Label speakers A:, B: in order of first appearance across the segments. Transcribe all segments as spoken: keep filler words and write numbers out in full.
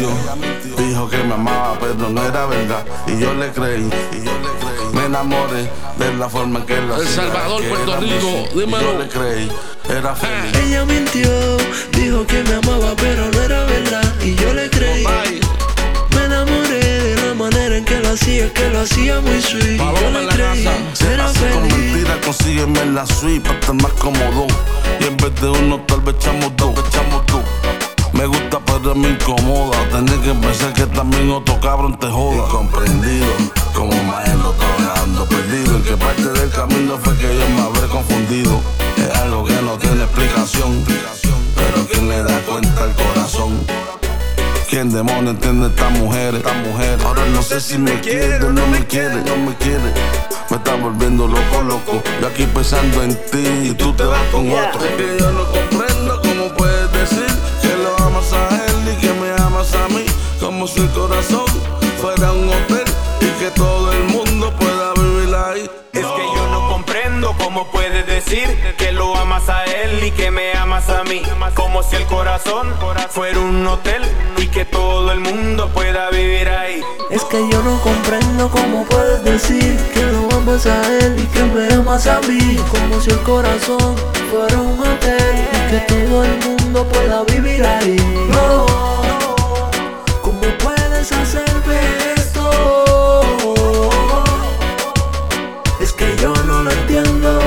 A: mintió, dijo que me amaba, pero no era verdad. Y yo le creí, y yo le creí. Me enamoré de la forma en que lo hacía.
B: El Salvador, Puerto Rico, dímelo.
A: Yo le creí, era feliz.
C: Ella mintió, dijo que me amaba, pero no era verdad. Y yo le creí. Me enamoré de la manera en que lo hacía, que lo hacía muy sweet. Yo le creí, era
A: Así con
C: feliz.
A: mentira, consígueme en la suite para estar más cómodo. Y en vez de uno, tal vez echamos dos, echamos dos. Me gusta, pero me incomoda tener que pensar que también otro cabrón te joda. Incomprendido, como maestro trabajando perdido. En qué parte del camino fue que yo me habré confundido. Es algo que no tiene explicación, pero ¿quién le da cuenta al corazón? ¿Quién demonio entiende esta mujer? Esta mujer. Ahora no sé si me quiere o no me quiere, no me quiere. Me está volviendo loco, loco. Yo aquí pensando en ti y tú te vas con otro. Es que yo no comprendo cómo puedes decir que lo amas a él y que me amas a mí. Como si el corazón fuera un hotel y que todo el mundo pueda vivir ahí.
D: Es que yo no comprendo cómo puedes decir que lo amas a él y que me amas a mí. Como si el corazón fuera un hotel y que todo el mundo pueda vivir ahí.
C: Es que yo no comprendo cómo puedes decir que lo amas a él y que me amas a mí. Como si el corazón fuera un hotel y que todo el mundo pueda vivir ahí. No, ¿cómo puedes hacerme esto? Es que yo no lo entiendo.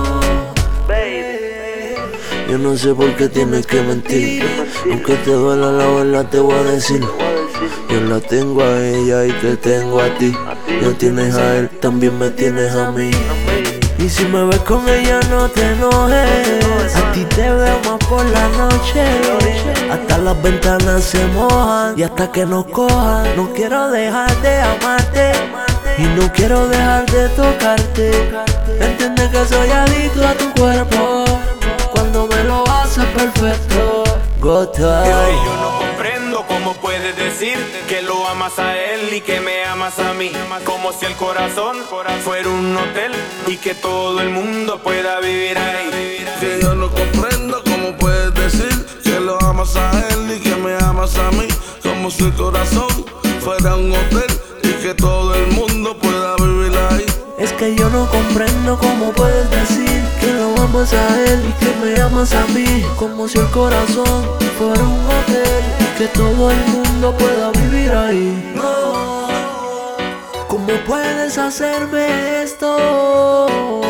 C: Yo no sé por qué tienes que mentir. Aunque te duela la verdad te voy a decir. Yo la tengo a ella y te tengo a ti. Ya tienes a él, también me tienes a mí. Y si me ves con ella no te enojes. A ti te veo más por la noche. Hasta las ventanas se mojan y hasta que nos cojan. No quiero dejar de amarte y no quiero dejar de tocarte. Entiende que soy adicto a tu cuerpo. Cuando me lo haces perfecto. Go time.
D: Yo no comprendo cómo puedes decir que lo amas a él y que me amas a mí. Como si el corazón fuera un hotel y que todo el mundo pueda vivir ahí.
A: Que yo no comprendo cómo puedes decir que lo amas a él y que me amas a mí. Como si el corazón fuera un hotel y que todo el mundo pueda vivir ahí.
C: Es que yo no comprendo cómo puedes decir que lo amas a él y que me amas a mí. Como si el corazón fuera un hotel y que todo el mundo pueda vivir ahí. No, ¿cómo puedes hacerme esto?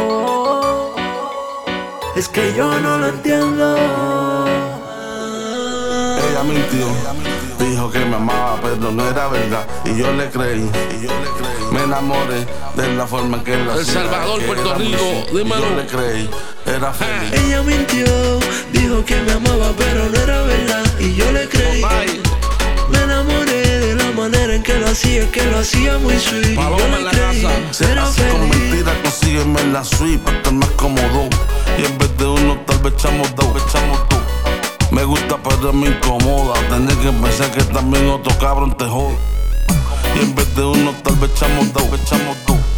C: Es que yo no lo entiendo.
A: Ella mintió, dijo que me amaba, pero no era verdad. Y yo le creí, y yo le creí. Me enamoré de la forma en que lo hacía.
B: El Salvador,
A: que
B: Puerto
A: era
B: Rico,
A: así.
B: dímelo.
A: Yo le creí, era feliz.
C: Ella mintió, dijo que me amaba, pero no era verdad. Y yo le creí. Me enamoré de la manera en que lo hacía, que lo hacía muy sweet.
B: Paloma
C: Yo
B: en la
C: le creí,
B: casa.
C: era
A: Así con
C: feliz.
A: mentira, consígueme en la suite para estar más cómodo. Y en vez de uno, tal vez echamos dos, echamos dos. Me gusta, pero me incomoda tener que pensar que también otro cabrón te joda. Y en vez de uno, tal vez echamos dos, echamos dos.